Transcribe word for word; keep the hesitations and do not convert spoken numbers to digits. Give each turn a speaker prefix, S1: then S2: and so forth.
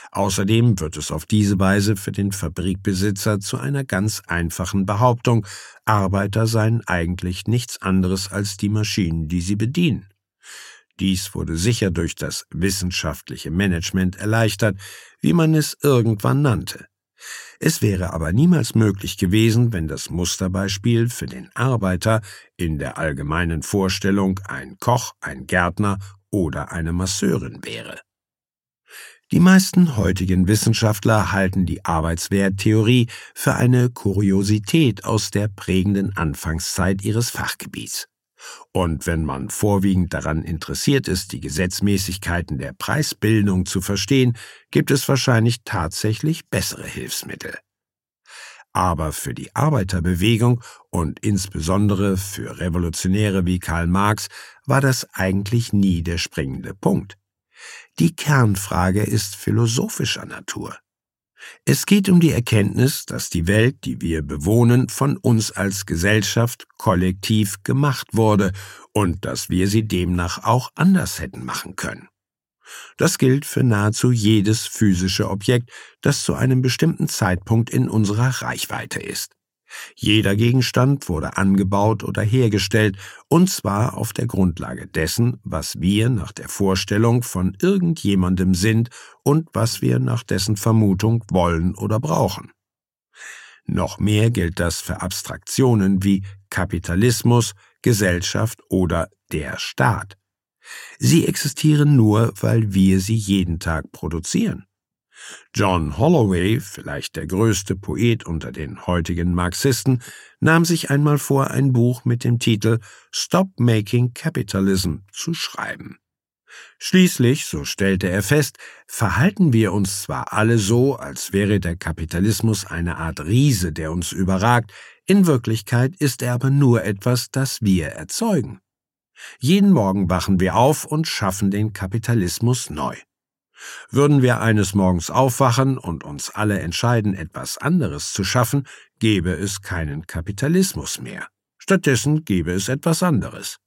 S1: Außerdem wird es auf diese Weise für den Fabrikbesitzer zu einer ganz einfachen Behauptung, Arbeiter seien eigentlich nichts anderes als die Maschinen, die sie bedienen. Dies wurde sicher durch das wissenschaftliche Management erleichtert, wie man es irgendwann nannte. Es wäre aber niemals möglich gewesen, wenn das Musterbeispiel für den Arbeiter in der allgemeinen Vorstellung ein Koch, ein Gärtner oder eine Masseurin wäre. Die meisten heutigen Wissenschaftler halten die Arbeitswerttheorie für eine Kuriosität aus der prägenden Anfangszeit ihres Fachgebiets. Und wenn man vorwiegend daran interessiert ist, die Gesetzmäßigkeiten der Preisbildung zu verstehen, gibt es wahrscheinlich tatsächlich bessere Hilfsmittel. Aber für die Arbeiterbewegung und insbesondere für Revolutionäre wie Karl Marx war das eigentlich nie der springende Punkt. Die Kernfrage ist philosophischer Natur. Es geht um die Erkenntnis, dass die Welt, die wir bewohnen, von uns als Gesellschaft kollektiv gemacht wurde und dass wir sie demnach auch anders hätten machen können. Das gilt für nahezu jedes physische Objekt, das zu einem bestimmten Zeitpunkt in unserer Reichweite ist. Jeder Gegenstand wurde angebaut oder hergestellt, und zwar auf der Grundlage dessen, was wir nach der Vorstellung von irgendjemandem sind und was wir nach dessen Vermutung wollen oder brauchen. Noch mehr gilt das für Abstraktionen wie Kapitalismus, Gesellschaft oder der Staat. Sie existieren nur, weil wir sie jeden Tag produzieren. John Holloway, vielleicht der größte Poet unter den heutigen Marxisten, nahm sich einmal vor, ein Buch mit dem Titel Stop Making Capitalism zu schreiben. Schließlich, so stellte er fest, verhalten wir uns zwar alle so, als wäre der Kapitalismus eine Art Riese, der uns überragt, in Wirklichkeit ist er aber nur etwas, das wir erzeugen. Jeden Morgen wachen wir auf und schaffen den Kapitalismus neu. Würden wir eines Morgens aufwachen und uns alle entscheiden, etwas anderes zu schaffen, gäbe es keinen Kapitalismus mehr. Stattdessen gäbe es etwas anderes.